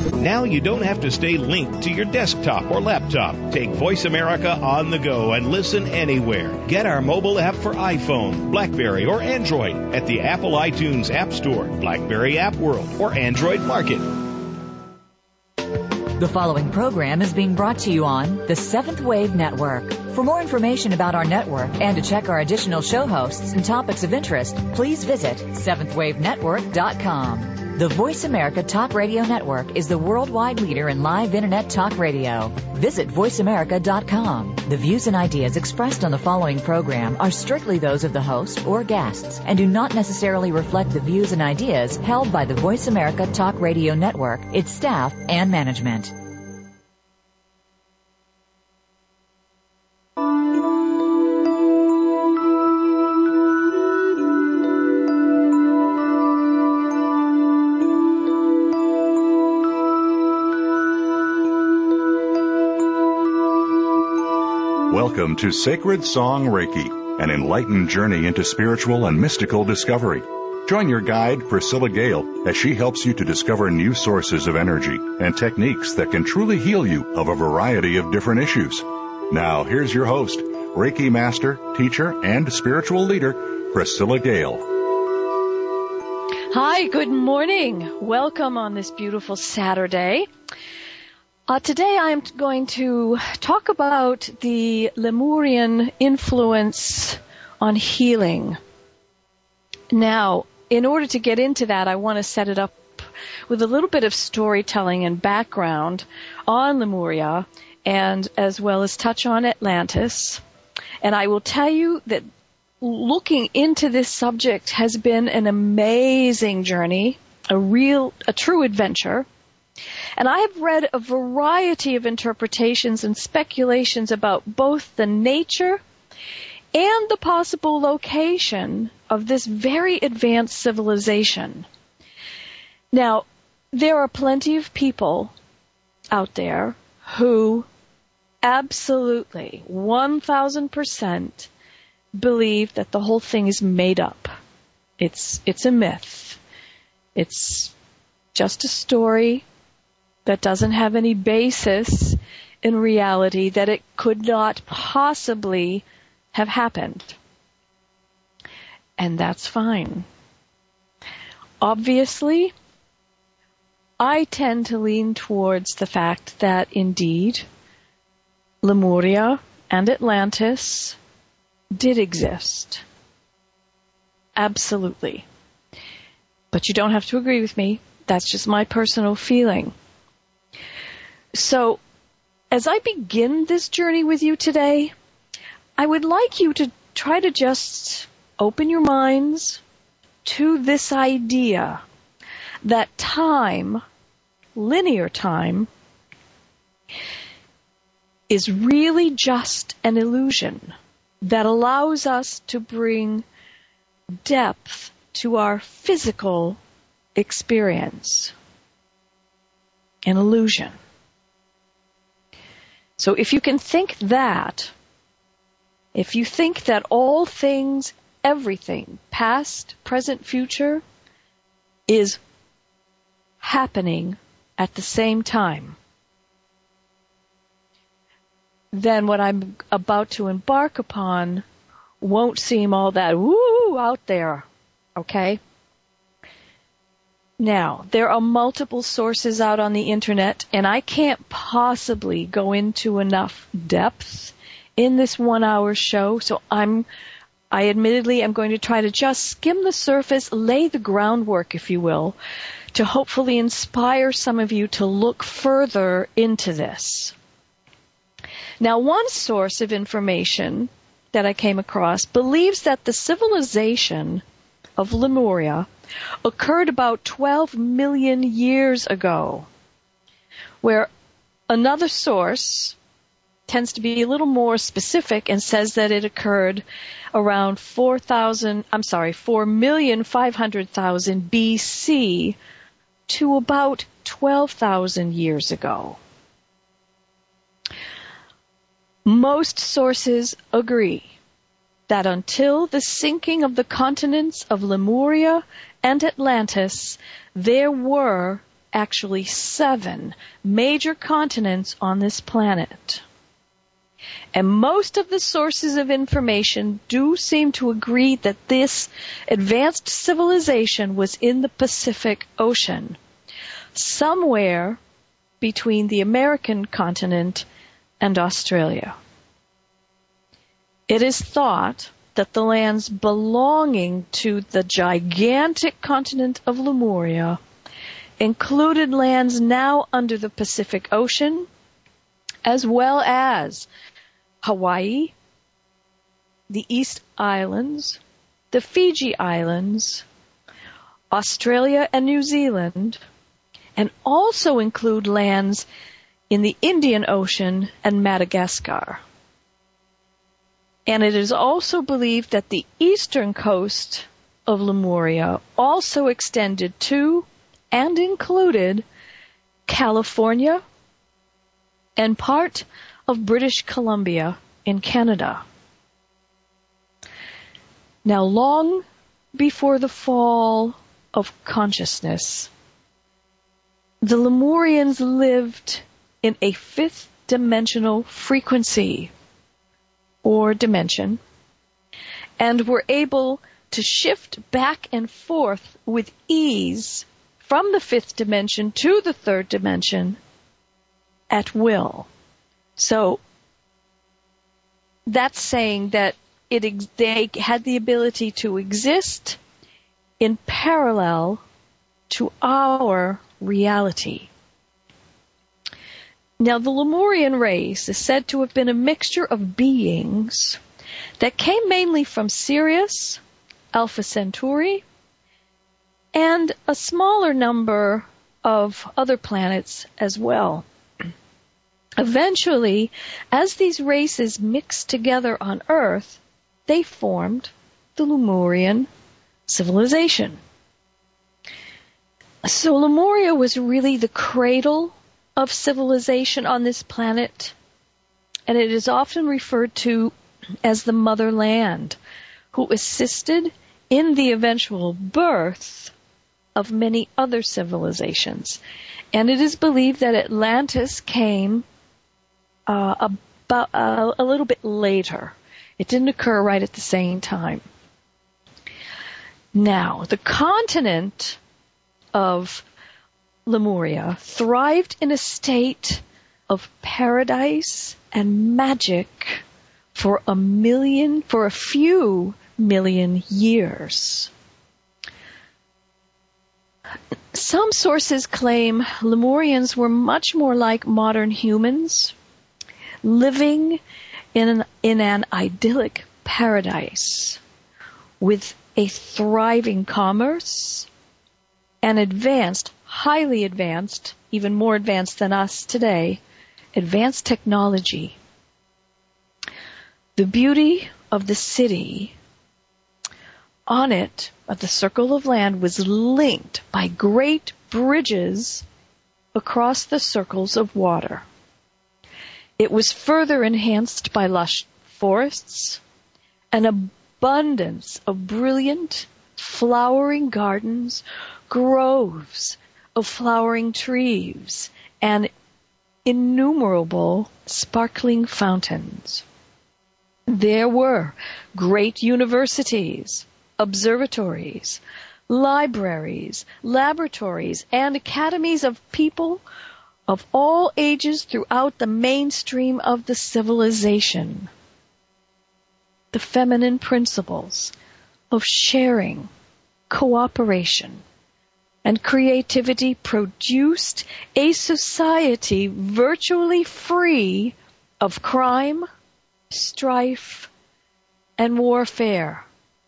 Now you don't have to stay linked to your desktop or laptop. Take Voice America on the go and listen anywhere. Get our mobile app for iPhone, BlackBerry, or Android at the Apple iTunes App Store, BlackBerry App World, or Android Market. The following program is being brought to you on the Seventh Wave Network. For more information about our network and to check our additional show hosts and topics of interest, please visit seventhwavenetwork.com. The Voice America Talk Radio Network is the worldwide leader in live Internet talk radio. Visit voiceamerica.com. The views and ideas expressed on the following program are strictly those of the host or guests and do not necessarily reflect the views and ideas held by the Voice America Talk Radio Network, its staff, and management. Welcome to Sacred Song Reiki, an enlightened journey into spiritual and mystical discovery. Join your guide, Priscilla Gale, as she helps you to discover new sources of energy and techniques that can truly heal you of a variety of different issues. Now, here's your host, Reiki master, teacher, and spiritual leader, Priscilla Gale. Hi, good morning. Welcome on this beautiful Saturday. Today I am going to talk about the Lemurian influence on healing. Now, in order to get into that, I want to set it up with a little bit of storytelling and background on Lemuria, and as well as touch on Atlantis. And I will tell you that looking into this subject has been an amazing journey, a true adventure. And I have read a variety of interpretations and speculations about both the nature and the possible location of this very advanced civilization. Now, there are plenty of people out there who absolutely 1,000% believe that the whole thing is made up. It's a myth. It's just a story that doesn't have any basis in reality, that it could not possibly have happened. And that's fine. Obviously, I tend to lean towards the fact that indeed Lemuria and Atlantis did exist. Absolutely. But you don't have to agree with me. That's just my personal feeling. So, as I begin this journey with you today, I would like you to try to just open your minds to this idea that time, linear time, is really just an illusion that allows us to bring depth to our physical experience. An illusion. So if you can think that, if you think that all things, everything, past, present, future, is happening at the same time, then what I'm about to embark upon won't seem all that woo out there, okay? Now, there are multiple sources out on the internet, and I can't possibly go into enough depth in this 1-hour show, so I admittedly am going to try to just skim the surface, lay the groundwork, if you will, to hopefully inspire some of you to look further into this. Now, one source of information that I came across believes that the civilization of Lemuria occurred about 12 million years ago, where another source tends to be a little more specific and says that it occurred around 4,500,000 BC to about 12,000 years ago. Most sources agree that until the sinking of the continents of Lemuria and Atlantis, there were actually 7 major continents on this planet. And most of the sources of information do seem to agree that this advanced civilization was in the Pacific Ocean, somewhere between the American continent and Australia. It is thought that the lands belonging to the gigantic continent of Lemuria included lands now under the Pacific Ocean, as well as Hawaii, the East Islands, the Fiji Islands, Australia and New Zealand, and also include lands in the Indian Ocean and Madagascar. And it is also believed that the eastern coast of Lemuria also extended to and included California and part of British Columbia in Canada. Now, long before the fall of consciousness, the Lemurians lived in a 5th dimensional frequency or dimension, and were able to shift back and forth with ease from the 5th dimension to the 3rd dimension at will. So that's saying that they had the ability to exist in parallel to our reality. Now, the Lemurian race is said to have been a mixture of beings that came mainly from Sirius, Alpha Centauri, and a smaller number of other planets as well. Eventually, as these races mixed together on Earth, they formed the Lemurian civilization. So Lemuria was really the cradle of civilization on this planet, and it is often referred to as the motherland, who assisted in the eventual birth of many other civilizations. And it is believed that Atlantis came about a little bit later. It didn't occur right at the same time. Now, the continent of Lemuria thrived in a state of paradise and magic for a few million years. Some sources claim Lemurians were much more like modern humans, living in an idyllic paradise with a thriving commerce and highly advanced, even more advanced than us today, advanced technology. The beauty of the city on it, of the circle of land, was linked by great bridges across the circles of water. It was further enhanced by lush forests, an abundance of brilliant, flowering gardens, groves of flowering trees, and innumerable sparkling fountains. There were great universities, observatories, libraries, laboratories, and academies of people of all ages throughout the mainstream of the civilization. The feminine principles of sharing, cooperation, and creativity produced a society virtually free of crime, strife, and warfare.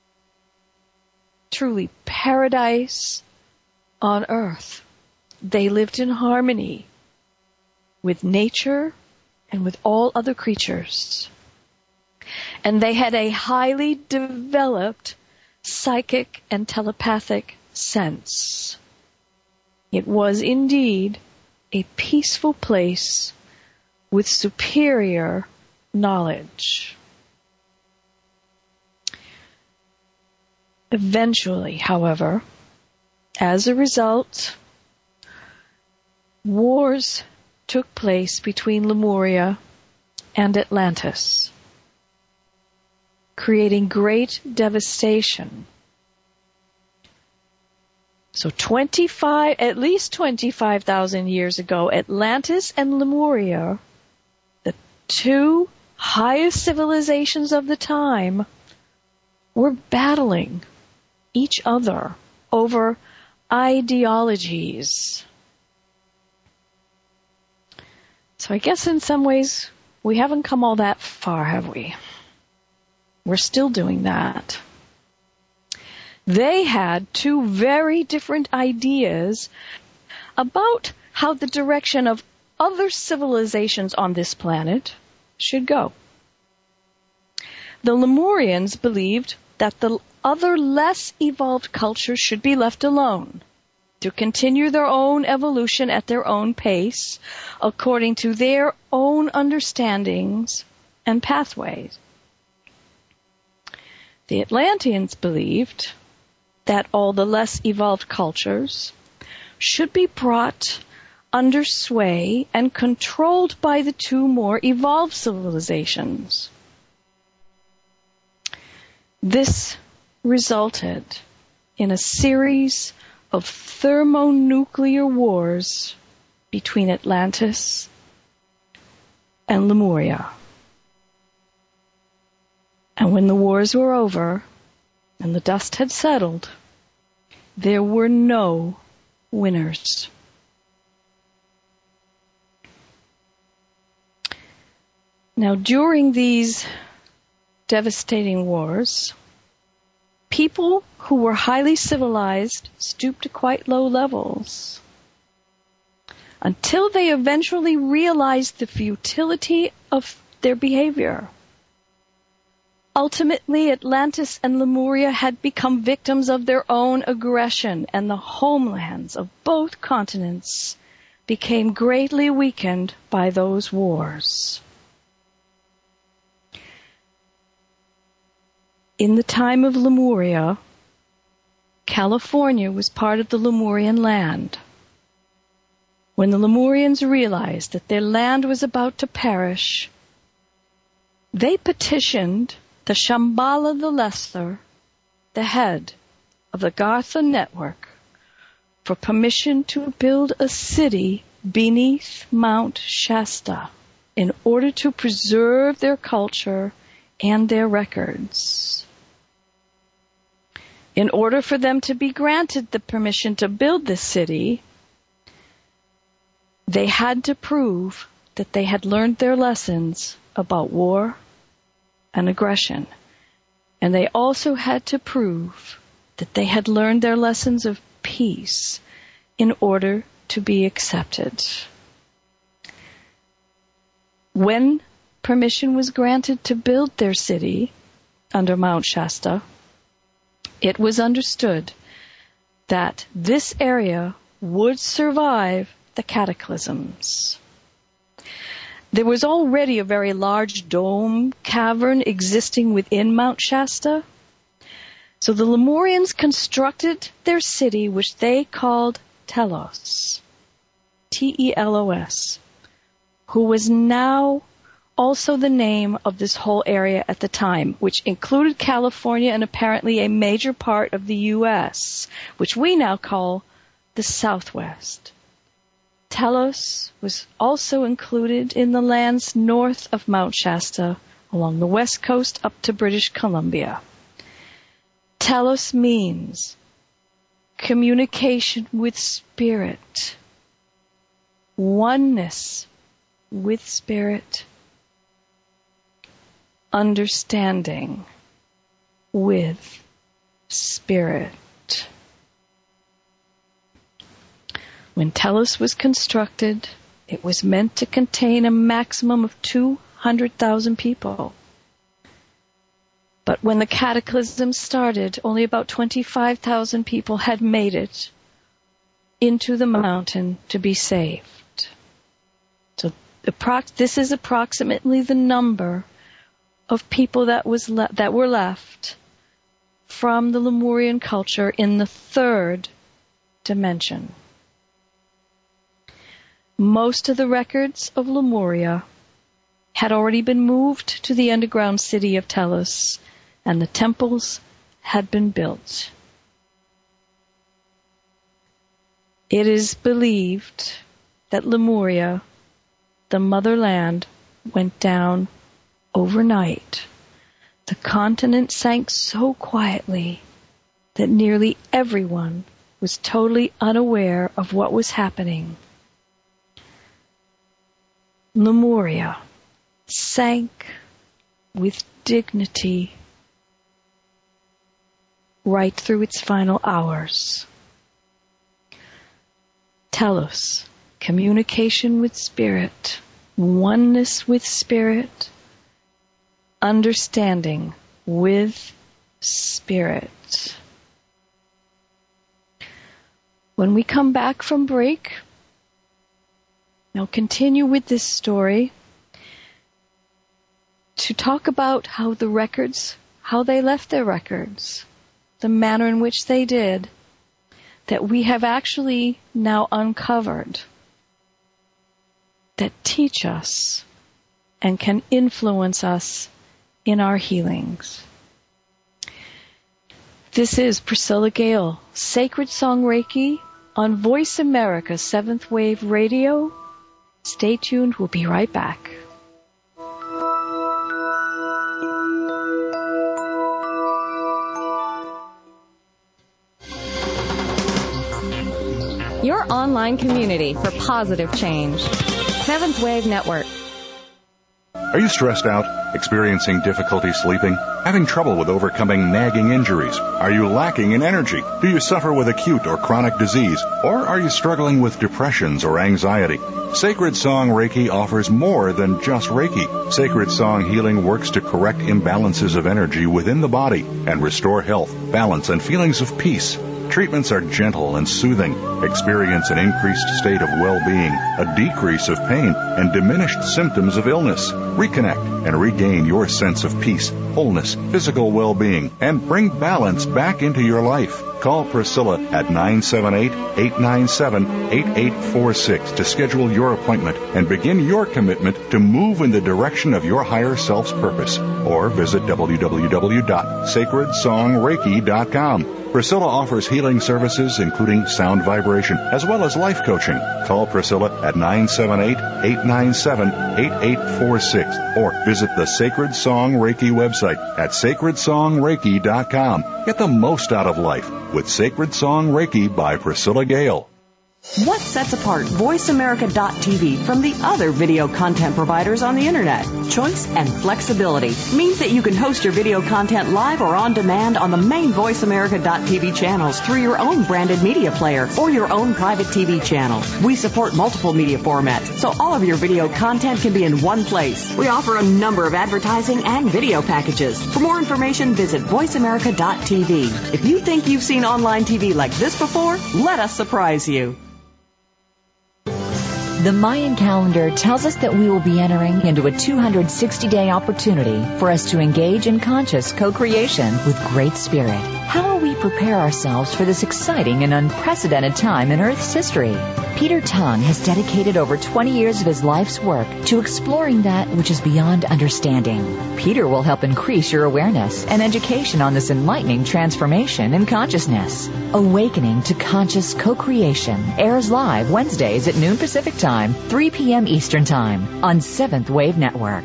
Truly paradise on earth. They lived in harmony with nature and with all other creatures. And they had a highly developed psychic and telepathic sense. It was indeed a peaceful place with superior knowledge. Eventually, however, as a result wars took place between Lemuria and Atlantis, creating great devastation. So at least 25,000 years ago, Atlantis and Lemuria, the two highest civilizations of the time, were battling each other over ideologies. So I guess in some ways we haven't come all that far, have we? We're still doing that. They had two very different ideas about how the direction of other civilizations on this planet should go. The Lemurians believed that the other less evolved cultures should be left alone to continue their own evolution at their own pace, according to their own understandings and pathways. The Atlanteans believed that all the less evolved cultures should be brought under sway and controlled by the two more evolved civilizations. This resulted in a series of thermonuclear wars between Atlantis and Lemuria. And when the wars were over and the dust had settled, there were no winners. Now, during these devastating wars, people who were highly civilized stooped to quite low levels until they eventually realized the futility of their behavior. Ultimately, Atlantis and Lemuria had become victims of their own aggression, and the homelands of both continents became greatly weakened by those wars. In the time of Lemuria, California was part of the Lemurian land. When the Lemurians realized that their land was about to perish, they petitioned the Shambhala the Lesser, the head of the Gartha network, for permission to build a city beneath Mount Shasta in order to preserve their culture and their records. In order for them to be granted the permission to build this city, they had to prove that they had learned their lessons about war and aggression. And they also had to prove that they had learned their lessons of peace in order to be accepted. When permission was granted to build their city under Mount Shasta, it was understood that this area would survive the cataclysms. There was already a very large dome cavern existing within Mount Shasta. So the Lemurians constructed their city, which they called Telos, T-E-L-O-S, who was now also the name of this whole area at the time, which included California and apparently a major part of the U.S., which we now call the Southwest. Telos was also included in the lands north of Mount Shasta, along the west coast up to British Columbia. Telos means communication with spirit, oneness with spirit, understanding with spirit. When Telos was constructed, it was meant to contain a maximum of 200,000 people. But when the cataclysm started, only about 25,000 people had made it into the mountain to be saved. So this is approximately the number of people that were left from the Lemurian culture in the third dimension. most of the records of Lemuria had already been moved to the underground city of Telos, and the temples had been built. It is believed that Lemuria, the motherland, went down overnight. The continent sank so quietly that nearly everyone was totally unaware of what was happening. Lemuria sank with dignity right through its final hours. Telos, communication with spirit, oneness with spirit, understanding with spirit. When we come back from break, I'll continue with this story to talk about how the records, how they left their records, the manner in which they did, that we have actually now uncovered, that teach us and can influence us in our healings. This is Priscilla Gale, Sacred Song Reiki on Voice America 7th Wave Radio. Stay tuned, we'll be right back. Your online community for positive change. 7th Wave Network. Are you stressed out, experiencing difficulty sleeping, having trouble with overcoming nagging injuries? Are you lacking in energy? Do you suffer with acute or chronic disease? Or are you struggling with depressions or anxiety? Sacred Song Reiki offers more than just Reiki. Sacred Song Healing works to correct imbalances of energy within the body and restore health, balance, and feelings of peace. Treatments are gentle and soothing. Experience an increased state of well-being, a decrease of pain, and diminished symptoms of illness. Reconnect and regain your sense of peace, wholeness, physical well-being, and bring balance back into your life. Call Priscilla at 978-897-8846 to schedule your appointment and begin your commitment to move in the direction of your higher self's purpose. Or visit www.sacredsongreiki.com. Priscilla offers healing services including sound vibration as well as life coaching. Call Priscilla at 978-897-8846 or visit the Sacred Song Reiki website at sacredsongreiki.com. Get the most out of life with Sacred Song Reiki by Priscilla Gale. What sets apart VoiceAmerica.tv from the other video content providers on the Internet? Choice and flexibility means that you can host your video content live or on demand on the main VoiceAmerica.tv channels through your own branded media player or your own private TV channel. We support multiple media formats, so all of your video content can be in one place. We offer a number of advertising and video packages. For more information, visit VoiceAmerica.tv. If you think you've seen online TV like this before, let us surprise you. The Mayan calendar tells us that we will be entering into a 260-day opportunity for us to engage in conscious co-creation with Great Spirit. How will we prepare ourselves for this exciting and unprecedented time in Earth's history? Peter Tong has dedicated over 20 years of his life's work to exploring that which is beyond understanding. Peter will help increase your awareness and education on this enlightening transformation in consciousness. Awakening to Conscious Co-Creation airs live Wednesdays at noon Pacific Time, 3 p.m. Eastern Time on 7th Wave Network.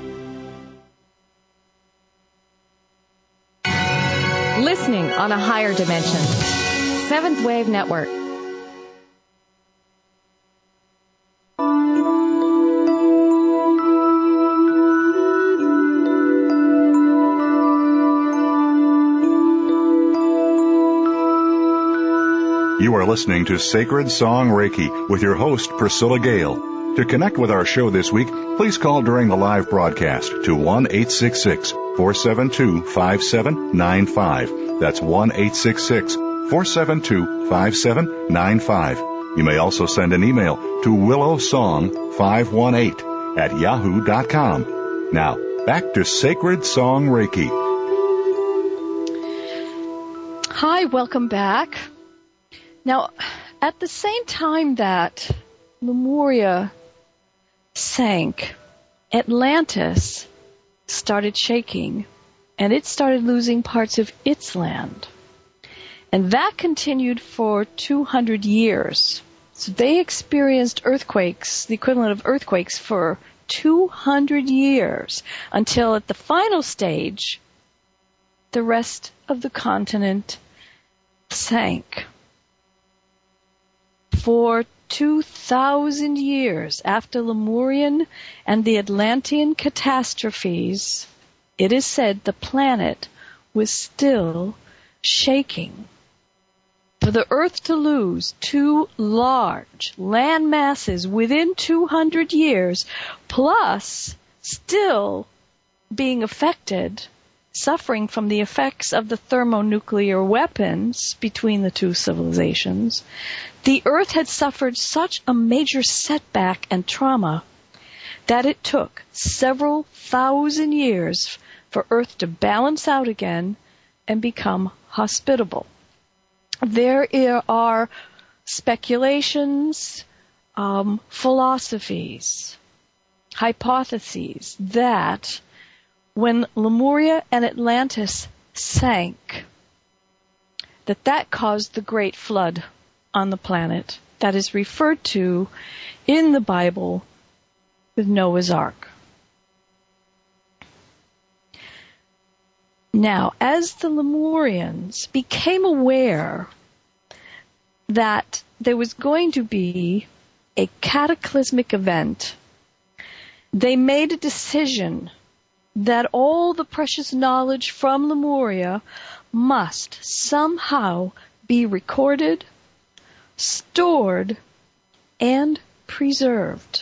Listening on a higher dimension. 7th Wave Network. You are listening to Sacred Song Reiki with your host, Priscilla Gale. To connect with our show this week, please call during the live broadcast to 1-866-472-5795. That's 1-866-472-5795. You may also send an email to willowsong518@yahoo.com. Now, back to Sacred Song Reiki. Hi, welcome back. Now, at the same time that Lemuria sank, Atlantis started shaking, and it started losing parts of its land. And that continued for 200 years. So they experienced earthquakes, the equivalent of earthquakes, for 200 years, until at the final stage, the rest of the continent sank. For 2,000 years after Lemurian and the Atlantean catastrophes, it is said the planet was still shaking. For the Earth to lose two large land masses within 200 years, plus still being affected, suffering from the effects of the thermonuclear weapons between the two civilizations, the Earth had suffered such a major setback and trauma that it took several thousand years for Earth to balance out again and become hospitable. There are speculations, philosophies, hypotheses that when Lemuria and Atlantis sank, that caused the great flood on the planet that is referred to in the Bible with Noah's Ark. Now, as the Lemurians became aware that there was going to be a cataclysmic event, they made a decision that all the precious knowledge from Lemuria must somehow be recorded, stored, and preserved.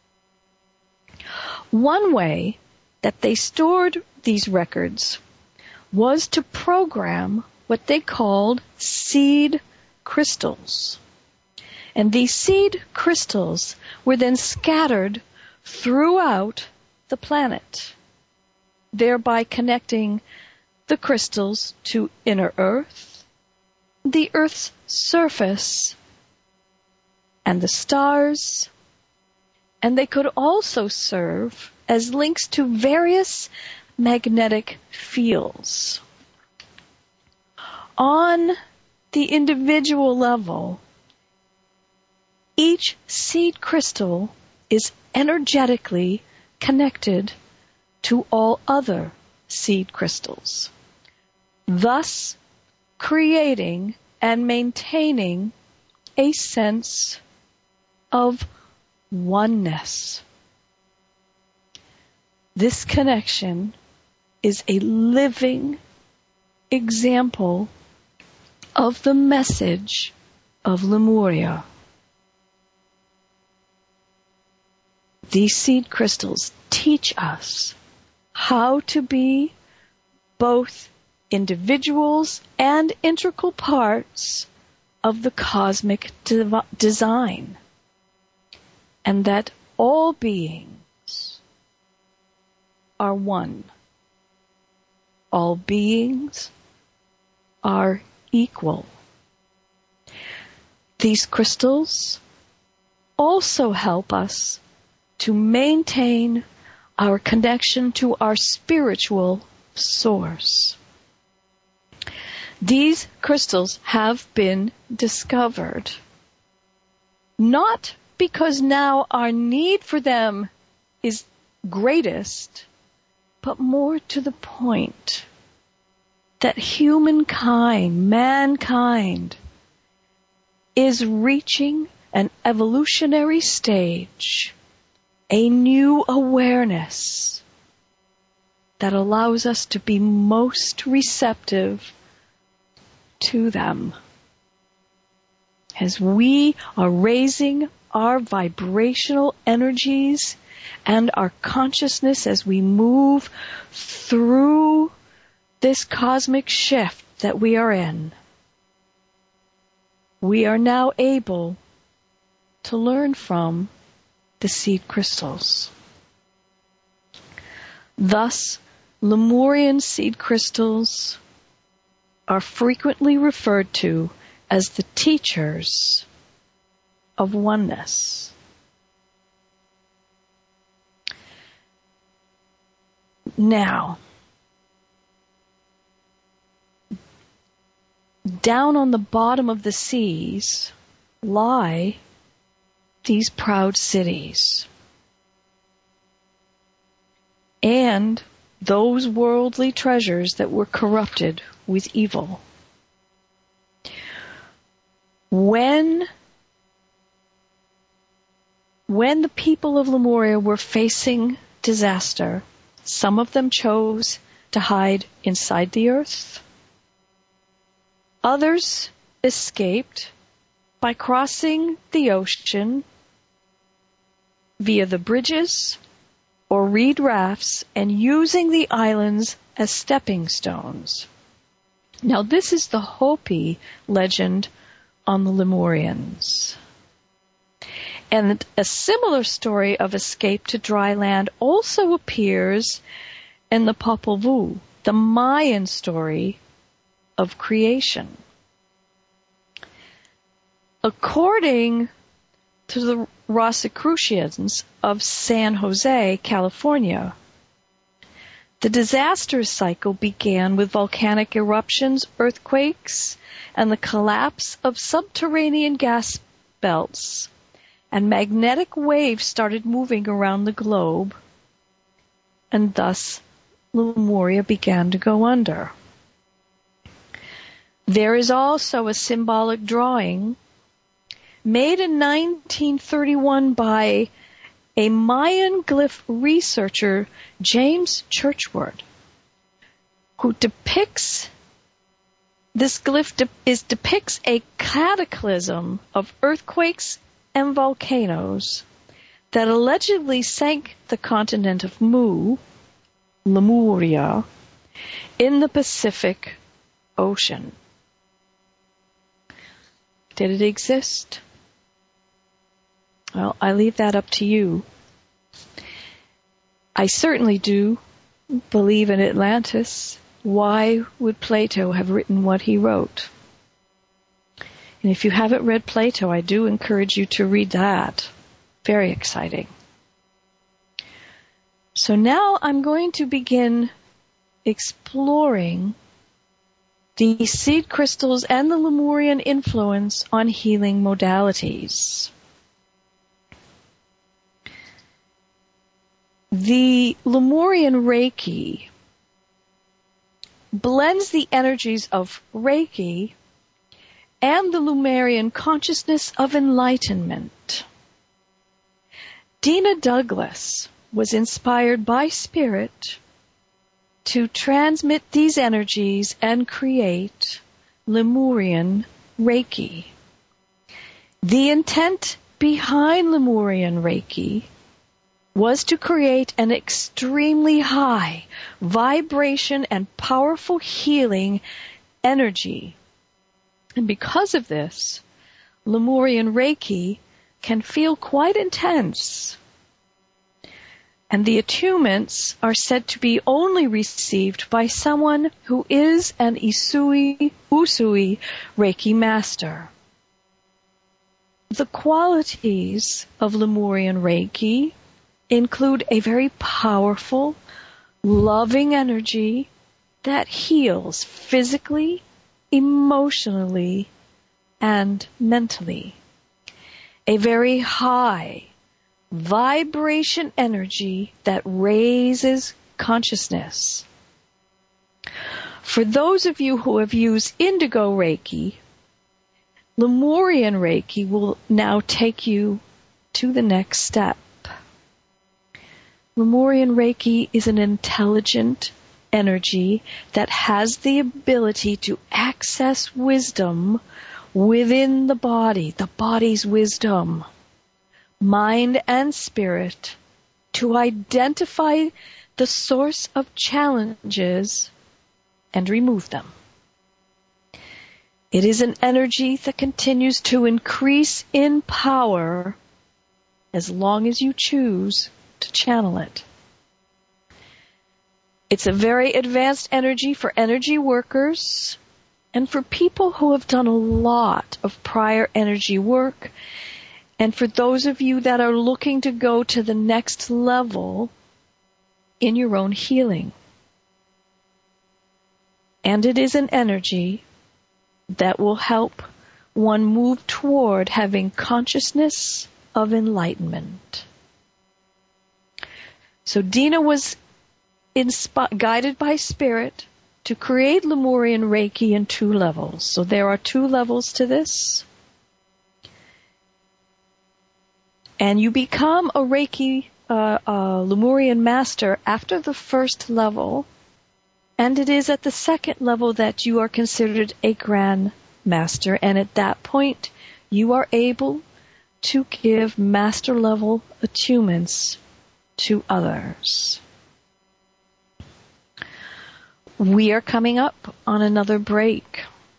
One way that they stored these records was to program what they called seed crystals. And these seed crystals were then scattered throughout the planet, thereby connecting the crystals to inner Earth, the Earth's surface, and the stars, and they could also serve as links to various magnetic fields. On the individual level, each seed crystal is energetically connected to all other seed crystals, thus creating and maintaining a sense of oneness. This connection is a living example of the message of Lemuria. These seed crystals teach us how to be both individuals and integral parts of the cosmic design, and that all beings are one. All beings are equal. These crystals also help us to maintain our connection to our spiritual source. These crystals have been discovered not because now our need for them is greatest, but more to the point that mankind, is reaching an evolutionary stage, a new awareness that allows us to be most receptive to them. As we are raising our vibrational energies and our consciousness as we move through this cosmic shift that we are in, we are now able to learn from the seed crystals. Thus, Lemurian seed crystals are frequently referred to as the teachers of oneness. Now, down on the bottom of the seas lie these proud cities. And those worldly treasures that were corrupted with evil. When the people of Lemuria were facing disaster, some of them chose to hide inside the earth. Others escaped by crossing the ocean via the bridges or reed rafts and using the islands as stepping stones. Now, this is the Hopi legend on the Lemurians. And a similar story of escape to dry land also appears in the Popol Vuh, the Mayan story of creation. According to the Rosicrucians of San Jose, California, the disaster cycle began with volcanic eruptions, earthquakes, and the collapse of subterranean gas belts, and magnetic waves started moving around the globe, and thus Lemuria began to go under. There is also a symbolic drawing made in 1931 by a Mayan glyph researcher, James Churchward, who depicts depicts a cataclysm of earthquakes and volcanoes that allegedly sank the continent of Lemuria, in the Pacific Ocean. Did it exist? Well, I leave that up to you. I certainly do believe in Atlantis. Why would Plato have written what he wrote? And if you haven't read Plato, I do encourage you to read that. Very exciting. So now I'm going to begin exploring the seed crystals and the Lemurian influence on healing modalities. The Lemurian Reiki blends the energies of Reiki and the Lemurian consciousness of enlightenment. Dina Douglas was inspired by Spirit to transmit these energies and create Lemurian Reiki. The intent behind Lemurian Reiki was to create an extremely high vibration and powerful healing energy. And because of this, Lemurian Reiki can feel quite intense. And the attunements are said to be only received by someone who is an Usui Reiki master. The qualities of Lemurian Reiki include a very powerful, loving energy that heals physically, emotionally, and mentally. A very high vibration energy that raises consciousness. For those of you who have used Indigo Reiki, Lemurian Reiki will now take you to the next step. Lemurian Reiki is an intelligent energy that has the ability to access wisdom within the body's wisdom, mind and spirit, to identify the source of challenges and remove them. It is an energy that continues to increase in power as long as you choose to channel it. It's a very advanced energy for energy workers and for people who have done a lot of prior energy work, and for those of you that are looking to go to the next level in your own healing. And it is an energy that will help one move toward having consciousness of enlightenment. So Dina was guided by Spirit to create Lemurian Reiki in 2 levels. So there are 2 levels to this. And you become a Reiki Lemurian master after the 1st level, and it is at the 2nd level that you are considered a Grand Master, and at that point you are able to give master level attunements to others. We are coming up on another break.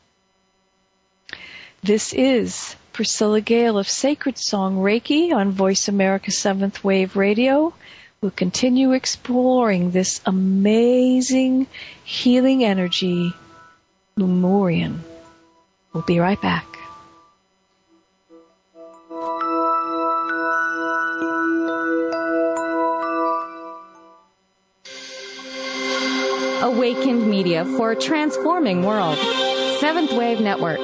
This is Priscilla Gale of Sacred Song Reiki on Voice America 7th Wave Radio. We'll continue exploring this amazing healing energy, Lemurian. We'll be right back. Awakened media for a transforming world. 7th Wave Network.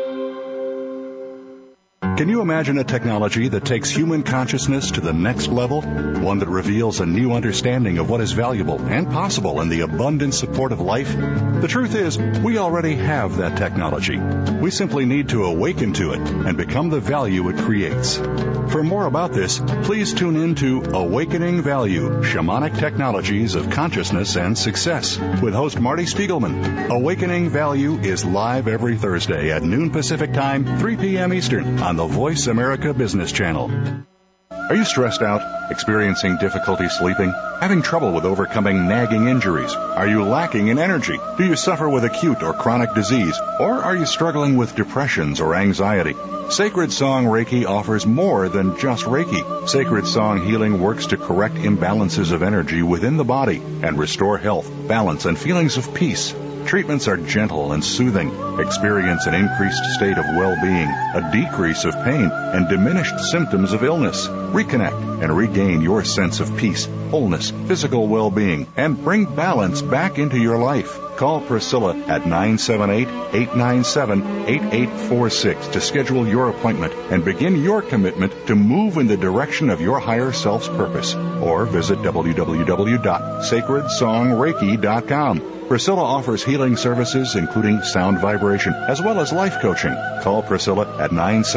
Can you imagine a technology that takes human consciousness to the next level? One that reveals a new understanding of what is valuable and possible in the abundant support of life? The truth is, we already have that technology. We simply need to awaken to it and become the value it creates. For more about this, please tune in to Awakening Value, Shamanic Technologies of Consciousness and Success with host Marty Spiegelman. Awakening Value is live every Thursday at noon Pacific Time, 3 p.m. Eastern on the Voice America Business Channel. Are you stressed out, experiencing difficulty sleeping, having trouble with overcoming nagging injuries? Are you lacking in energy? Do you suffer with acute or chronic disease? Or are you struggling with depressions or anxiety? Sacred Song Reiki offers more than just Reiki. Sacred Song Healing works to correct imbalances of energy within the body and restore health, balance, and feelings of peace. Treatments are gentle and soothing. Experience an increased state of well-being, a decrease of pain, and diminished symptoms of illness. Reconnect and regain your sense of peace, wholeness, physical well-being, and bring balance back into your life. Call Priscilla at 978-897-8846 to schedule your appointment and begin your commitment to move in the direction of your higher self's purpose. Or visit www.sacredsongreiki.com. Priscilla offers healing services including sound vibration as well as life coaching. Call Priscilla at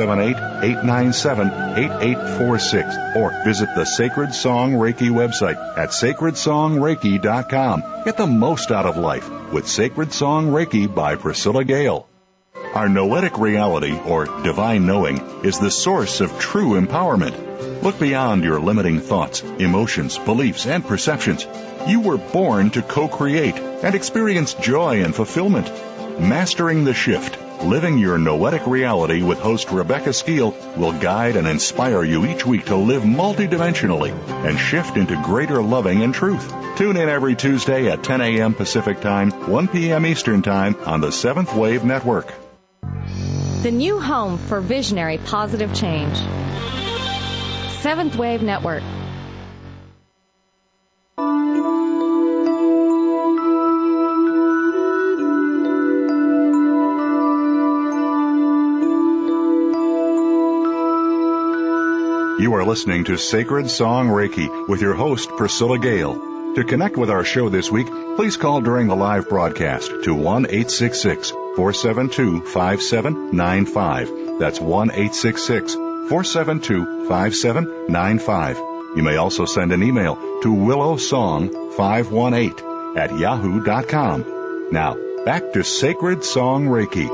978-897-8846 or visit the Sacred Song Reiki website at sacredsongreiki.com. Get the most out of life with Sacred Song Reiki by Priscilla Gale. Our noetic reality, or divine knowing, is the source of true empowerment. Look beyond your limiting thoughts, emotions, beliefs, and perceptions. You were born to co-create and experience joy and fulfillment. Mastering the Shift, Living Your Noetic Reality with host Rebecca Skeel will guide and inspire you each week to live multidimensionally and shift into greater loving and truth. Tune in every Tuesday at 10 a.m. Pacific Time, 1 p.m. Eastern Time on the 7th Wave Network. The new home for visionary positive change. 7th Wave Network. You are listening to Sacred Song Reiki with your host, Priscilla Gale. To connect with our show this week, please call during the live broadcast to 1-866-472-5795. That's 1-866-472-5795. You may also send an email to willowsong518@yahoo.com. Now, back to Sacred Song Reiki.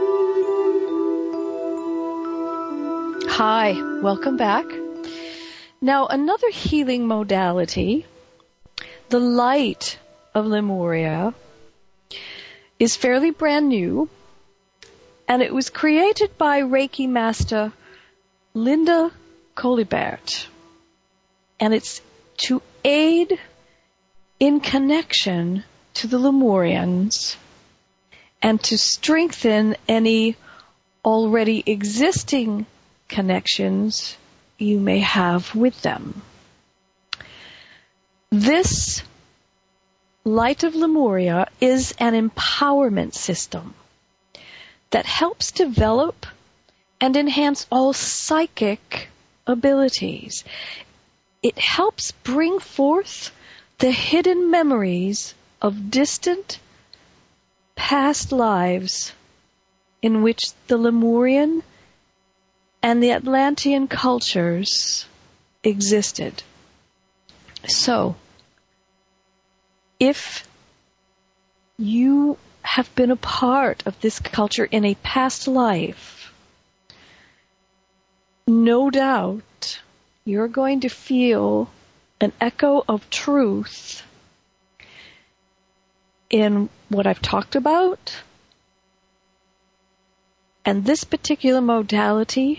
Hi, welcome back. Now, another healing modality, the light of Lemuria, is fairly brand new, and it was created by Reiki master Linda Colibert, and it's to aid in connection to the Lemurians and to strengthen any already existing connections you may have with them. This Light of Lemuria is an empowerment system that helps develop and enhance all psychic abilities. It helps bring forth the hidden memories of distant past lives in which the Lemurian and the Atlantean cultures existed. So, if you have been a part of this culture in a past life, no doubt you're going to feel an echo of truth in what I've talked about. And this particular modality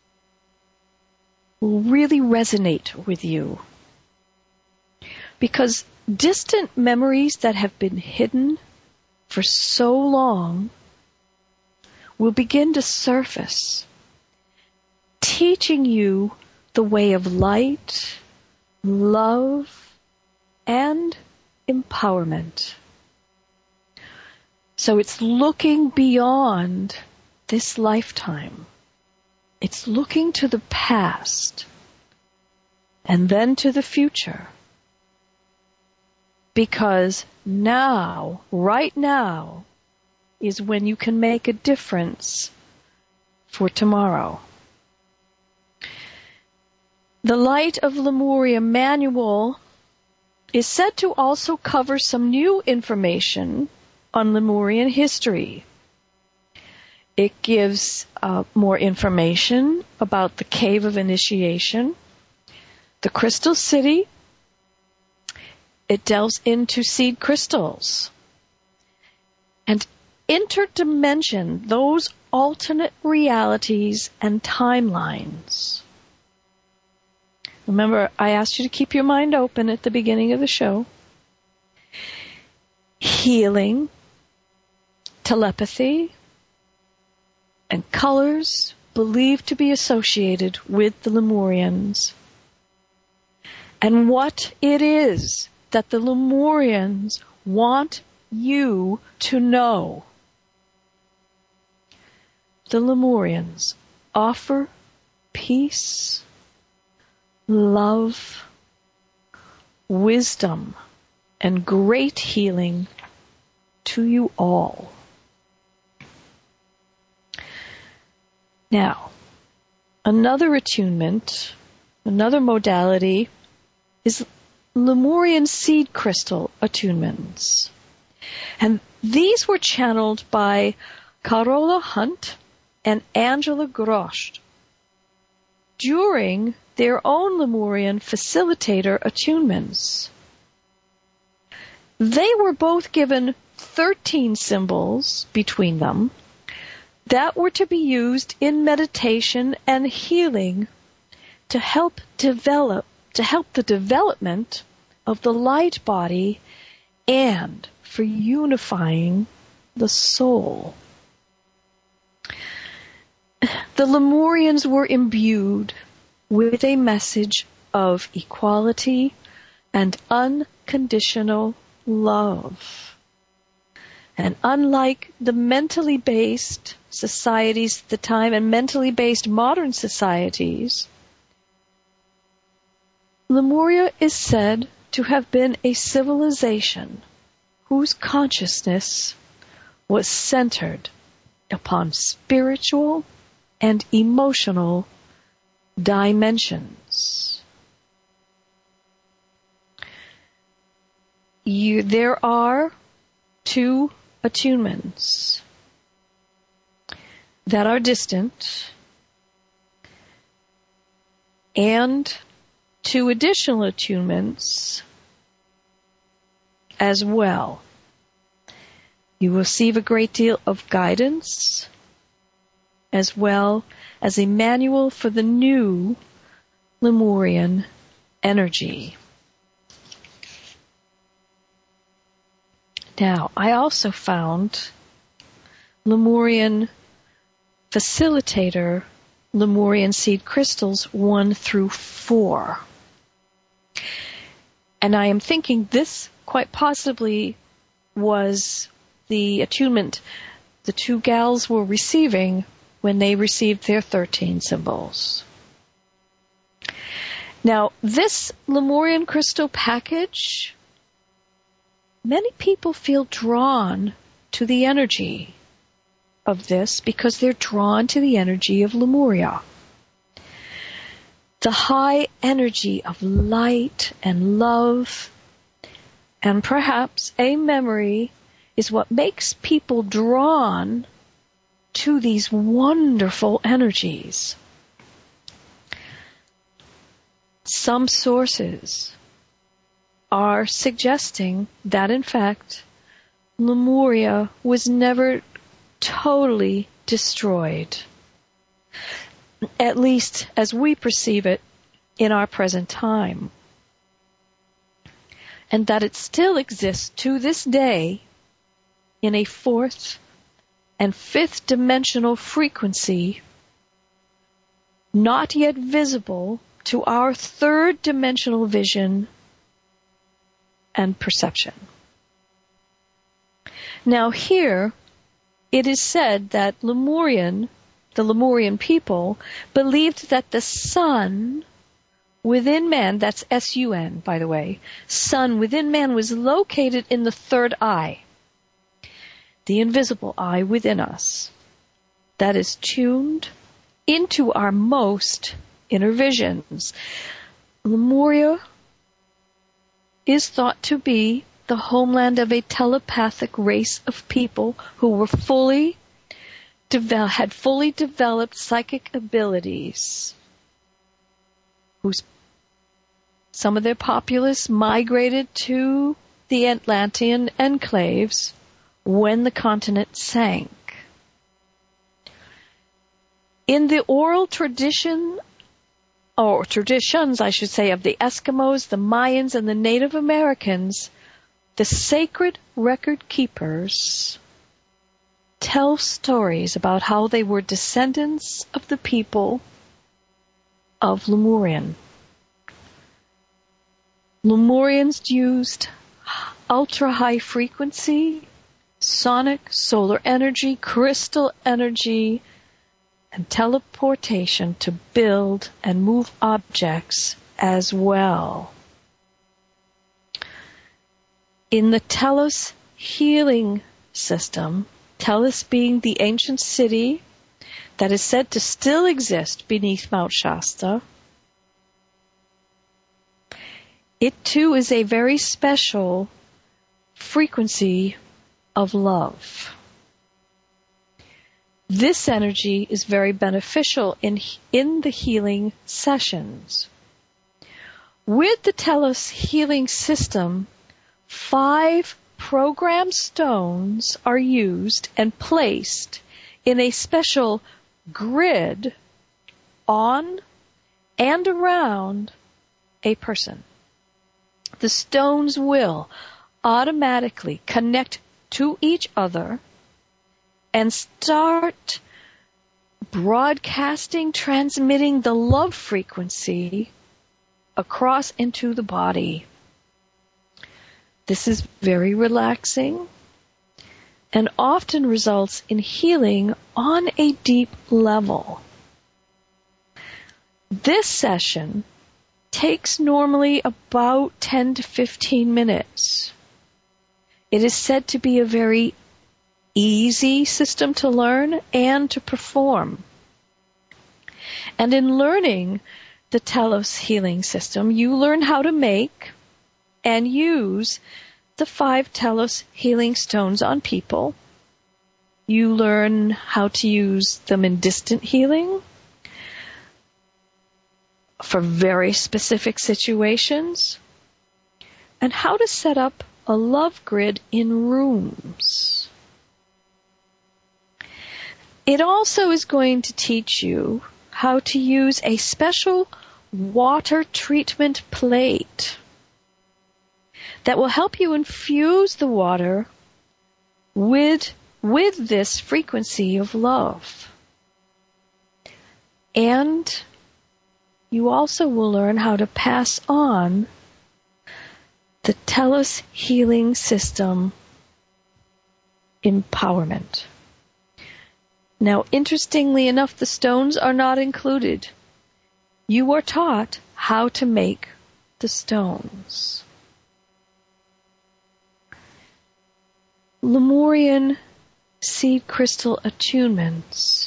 will really resonate with you. Because distant memories that have been hidden for so long will begin to surface, teaching you the way of light, love, and empowerment. So it's looking beyond this lifetime. It's looking to the past and then to the future. Because now, right now, is when you can make a difference for tomorrow. The Light of Lemuria manual is said to also cover some new information on Lemurian history. It gives more information about the Cave of Initiation, the Crystal City. It delves into seed crystals and interdimension those alternate realities and timelines. Remember, I asked you to keep your mind open at the beginning of the show. Healing, telepathy, and colors believed to be associated with the Lemurians. And what it is that the Lemurians want you to know. The Lemurians offer peace, love, wisdom, and great healing to you all. Now, another attunement, another modality is Lemurian seed crystal attunements. And these were channeled by Carola Hunt and Angela Grosch during their own Lemurian facilitator attunements. They were both given 13 symbols between them that were to be used in meditation and healing to help the development of the light body and for unifying the soul. The Lemurians were imbued with a message of equality and unconditional love. And unlike the mentally based societies at the time and mentally based modern societies, Lemuria is said to have been a civilization whose consciousness was centered upon spiritual and emotional dimensions. There are 2 attunements that are distant and 2 additional attunements as well. You will receive a great deal of guidance as well as a manual for the new Lemurian energy. Now, I also found Lemurian Facilitator Lemurian Seed Crystals 1 through 4. And I am thinking this quite possibly was the attunement the two gals were receiving when they received their 13 symbols. Now, this Lemurian crystal package, many people feel drawn to the energy of this because they're drawn to the energy of Lemuria. The high energy of light and love and perhaps a memory is what makes people drawn to these wonderful energies. Some sources are suggesting that, in fact, Lemuria was never totally destroyed, at least as we perceive it in our present time, and that it still exists to this day in a fourth and fifth dimensional frequency, not yet visible to our third dimensional vision and perception. Now here, it is said that the Lemurian people, believed that the sun within man, that's S-U-N, by the way, sun within man was located in the third eye, the invisible eye within us, that is tuned into our most inner visions. Lemuria is thought to be the homeland of a telepathic race of people who were had fully developed psychic abilities, some of their populace migrated to the Atlantean enclaves when the continent sank. In the oral traditions, I should say, of the Eskimos, the Mayans, and the Native Americans, the sacred record keepers tell stories about how they were descendants of the people of Lemurian. Lemurians used ultra-high frequency, sonic, solar energy, crystal energy, and teleportation to build and move objects as well. In the Telos healing system, Telos being the ancient city that is said to still exist beneath Mount Shasta, it too is a very special frequency of love. This energy is very beneficial in the healing sessions. With the Telos healing system, 5 program stones are used and placed in a special grid on and around a person. The stones will automatically connect to each other and start broadcasting, transmitting the love frequency across into the body. This is very relaxing and often results in healing on a deep level. This session takes normally about 10 to 15 minutes. It is said to be a very easy system to learn and to perform. And in learning the Telos healing system, you learn how to make and use the 5 Telos healing stones on people. You learn how to use them in distant healing for very specific situations, and how to set up a love grid in rooms. It also is going to teach you how to use a special water treatment plate that will help you infuse the water with this frequency of love. And you also will learn how to pass on the Telos Healing System Empowerment. Now, interestingly enough, the stones are not included. You are taught how to make the stones. Lemurian seed crystal attunements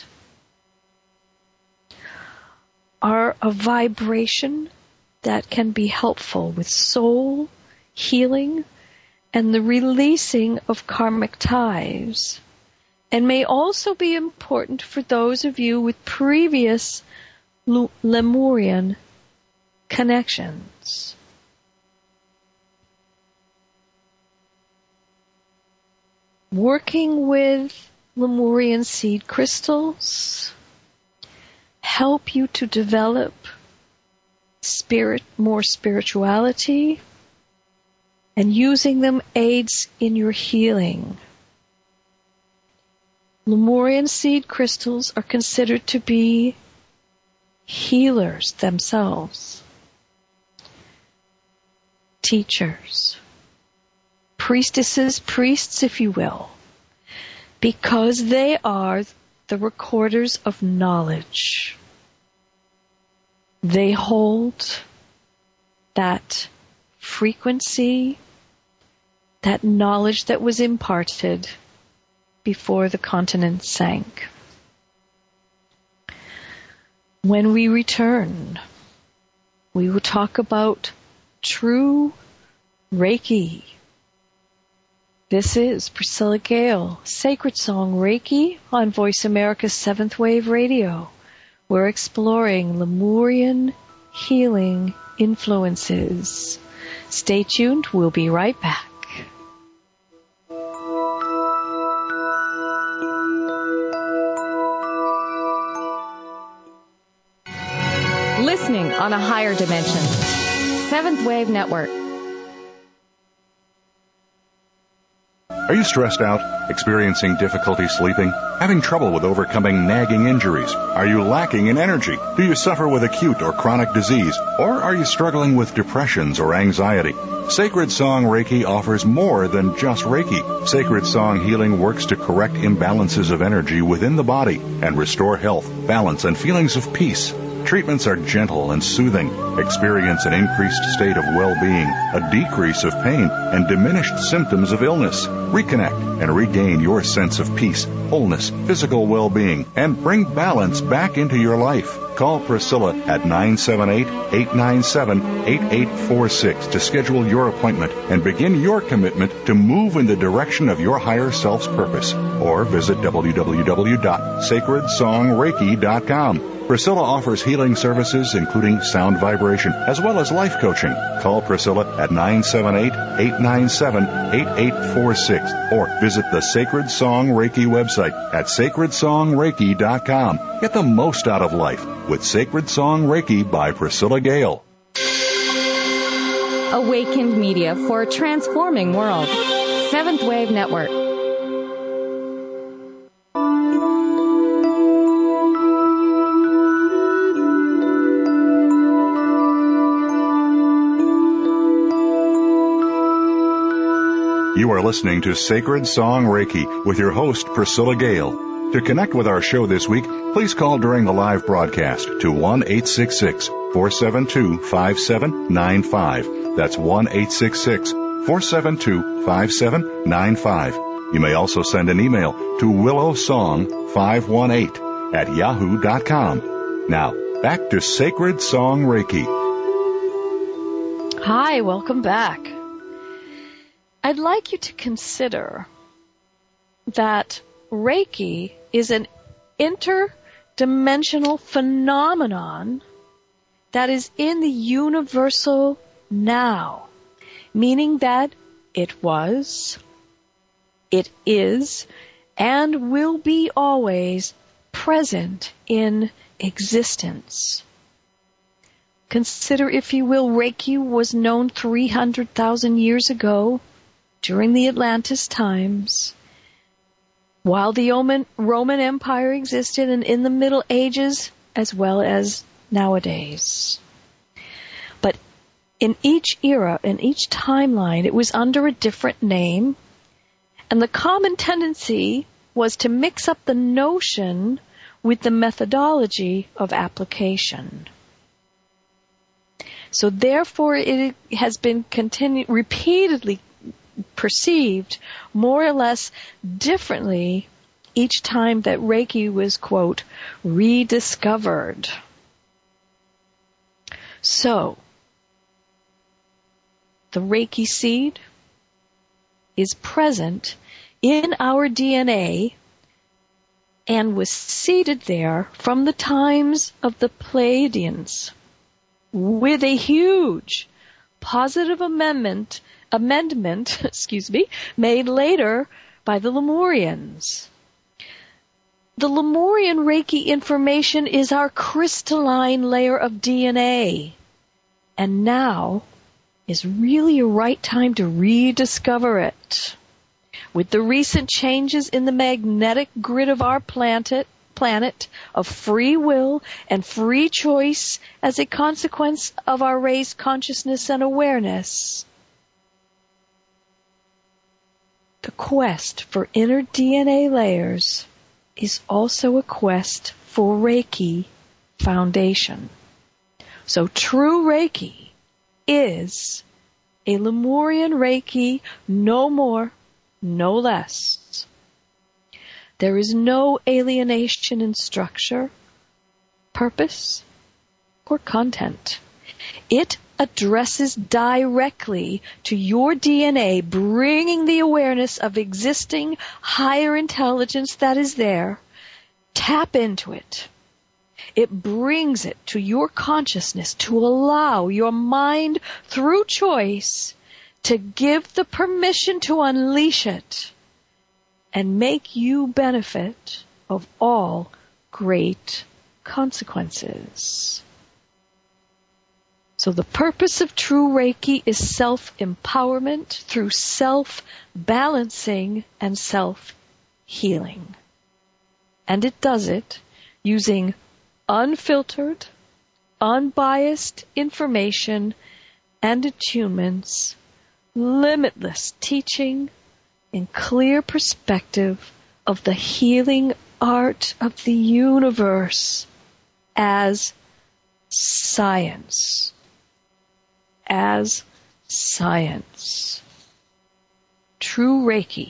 are a vibration that can be helpful with soul healing and the releasing of karmic ties, and may also be important for those of you with previous Lemurian connections. Working with Lemurian seed crystals help you to develop more spirituality, and using them aids in your healing. Lemurian seed crystals are considered to be healers themselves, teachers, priestesses, priests, if you will, because they are the recorders of knowledge. They hold that frequency, that knowledge that was imparted before the continent sank. When we return, we will talk about true Reiki. This is Priscilla Gale, Sacred Song Reiki on Voice America's 7th Wave Radio. We're exploring Lemurian healing influences. Stay tuned, we'll be right back. Listening on a higher dimension. 7th Wave Network. Are you stressed out, experiencing difficulty sleeping, having trouble with overcoming nagging injuries? Are you lacking in energy? Do you suffer with acute or chronic disease? Or are you struggling with depressions or anxiety? Sacred Song Reiki offers more than just Reiki. Sacred Song Healing works to correct imbalances of energy within the body and restore health, balance, and feelings of peace. Treatments are gentle and soothing. Experience an increased state of well-being, a decrease of pain, and diminished symptoms of illness. Reconnect and regain your sense of peace, wholeness, physical well-being, and bring balance back into your life. Call Priscilla at 978-897-8846 to schedule your appointment and begin your commitment to move in the direction of your higher self's purpose. Or visit www.sacredsongreiki.com. Priscilla offers healing services including sound vibration as well as life coaching. Call Priscilla at 978-897-8846 or visit the Sacred Song Reiki website at sacredsongreiki.com. Get the most out of life with Sacred Song Reiki by Priscilla Gale. Awakened media for a transforming world. 7th Wave Network. You are listening to Sacred Song Reiki with your host, Priscilla Gale. To connect with our show this week, please call during the live broadcast to 1-866-472-5795. That's 1-866-472-5795. You may also send an email to willowsong518@yahoo.com. Now, back to Sacred Song Reiki. Hi, welcome back. I'd like you to consider that Reiki is an interdimensional phenomenon that is in the universal now, meaning that it was, it is, and will be always present in existence. Consider, if you will, Reiki was known 300,000 years ago during the Atlantis times, while the Roman Empire existed, and in the Middle Ages as well as nowadays. But in each era, in each timeline, it was under a different name, and the common tendency was to mix up the notion with the methodology of application. So therefore it has been repeatedly perceived more or less differently each time that Reiki was, quote, rediscovered. So, the Reiki seed is present in our DNA and was seeded there from the times of the Pleiadians with a huge positive amendment, made later by the Lemurians. The Lemurian Reiki information is our crystalline layer of DNA. And now is really a right time to rediscover it. With the recent changes in the magnetic grid of our planet of free will and free choice as a consequence of our raised consciousness and awareness, the quest for inner DNA layers is also a quest for Reiki foundation. So true Reiki is a Lemurian Reiki, no more, no less. There is no alienation in structure, purpose, or content. It addresses directly to your DNA, bringing the awareness of existing higher intelligence that is there. Tap into it. It brings it to your consciousness to allow your mind, through choice, to give the permission to unleash it and make you benefit of all great consequences. So the purpose of true Reiki is self-empowerment through self-balancing and self-healing. And it does it using unfiltered, unbiased information and attunements, limitless teaching, and clear perspective of the healing art of the universe as science. As science. True Reiki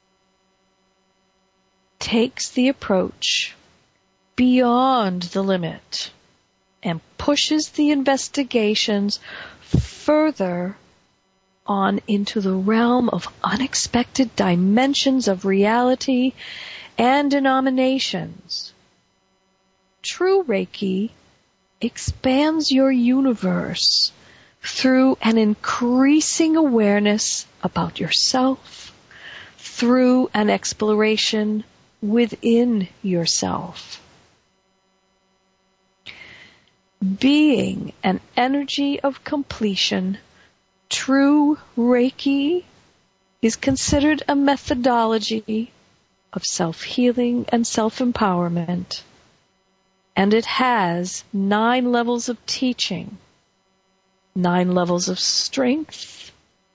takes the approach beyond the limit and pushes the investigations further on into the realm of unexpected dimensions of reality and denominations. True Reiki expands your universe through an increasing awareness about yourself, through an exploration within yourself. Being an energy of completion, true Reiki is considered a methodology of self-healing and self-empowerment, and it has 9 levels of teaching, 9 levels of strength.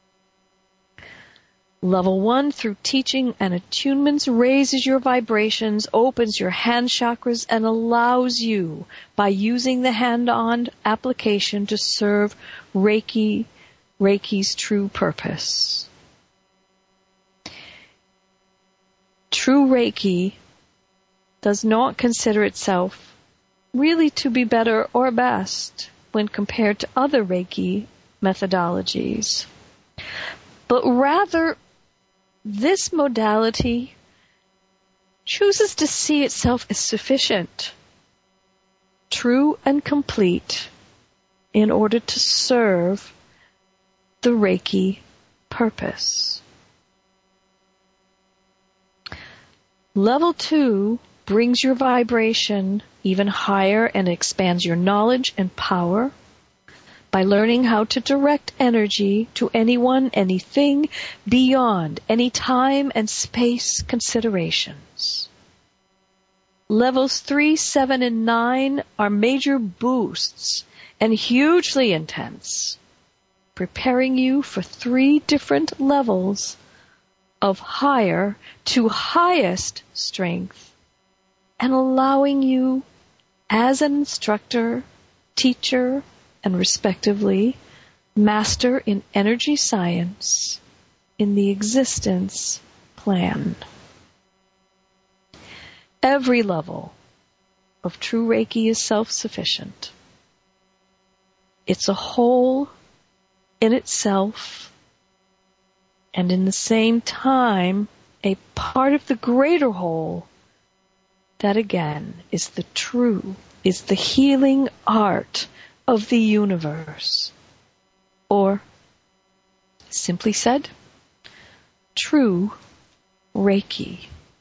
Level 1, through teaching and attunements, raises your vibrations, opens your hand chakras, and allows you, by using the hand-on application, to serve Reiki's true purpose. True Reiki does not consider itself really to be better or best when compared to other Reiki methodologies, but rather this modality chooses to see itself as sufficient, true and complete in order to serve the Reiki purpose. Level 2 brings your vibration even higher and expands your knowledge and power by learning how to direct energy to anyone, anything beyond any time and space considerations. Levels 3, 7, and 9 are major boosts and hugely intense preparing you for 3 different levels of higher to highest strength, and allowing you as an instructor, teacher, and respectively, master in energy science in the existence plan. Every level of true Reiki is self-sufficient. It's a whole in itself, and in the same time, a part of the greater whole that again is the healing art of the universe. Or, simply said, true Reiki.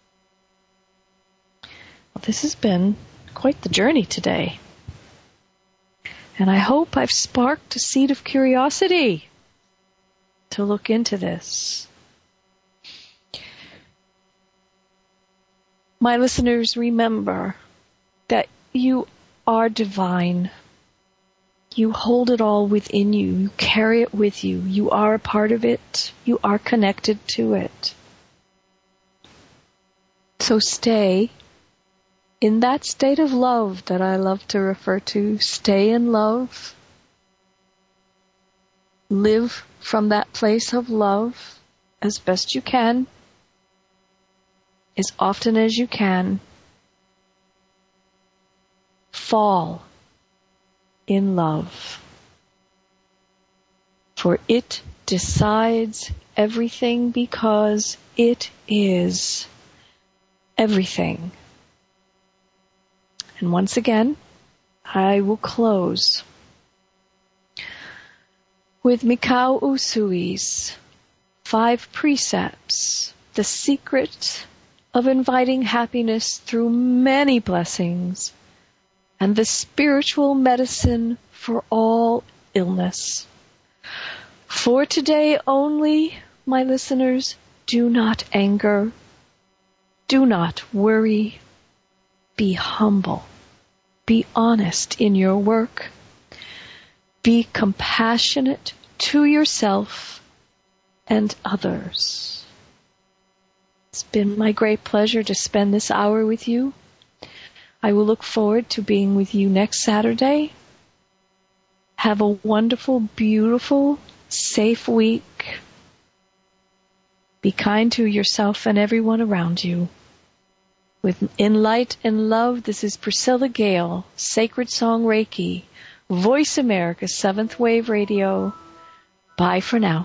Well, this has been quite the journey today. And I hope I've sparked a seed of curiosity to look into this. My listeners, remember that you are divine. You hold it all within you. You carry it with you. You are a part of it. You are connected to it. So stay in that state of love that I love to refer to. Stay in love. Live from that place of love as best you can, as often as you can. Fall in love. For it decides everything, because it is everything. And once again, I will close with Mikao Usui's 5 precepts, the secret of inviting happiness through many blessings, and the spiritual medicine for all illness. For today only, my listeners, do not anger, do not worry, be humble, be honest in your work, be compassionate to yourself and others. It's been my great pleasure to spend this hour with you. I will look forward to being with you next Saturday. Have a wonderful, beautiful, safe week. Be kind to yourself and everyone around you. In light and love, this is Priscilla Gale, Sacred Song Reiki, Voice America 7th Wave Radio. Bye for now.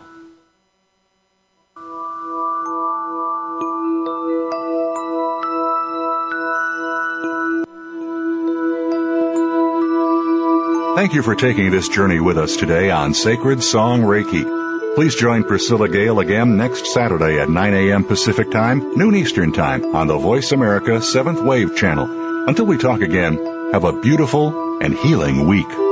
Thank you for taking this journey with us today on Sacred Song Reiki. Please join Priscilla Gale again next Saturday at 9 a.m. Pacific Time, noon Eastern Time on the Voice America 7th Wave channel. Until we talk again, have a beautiful and healing week.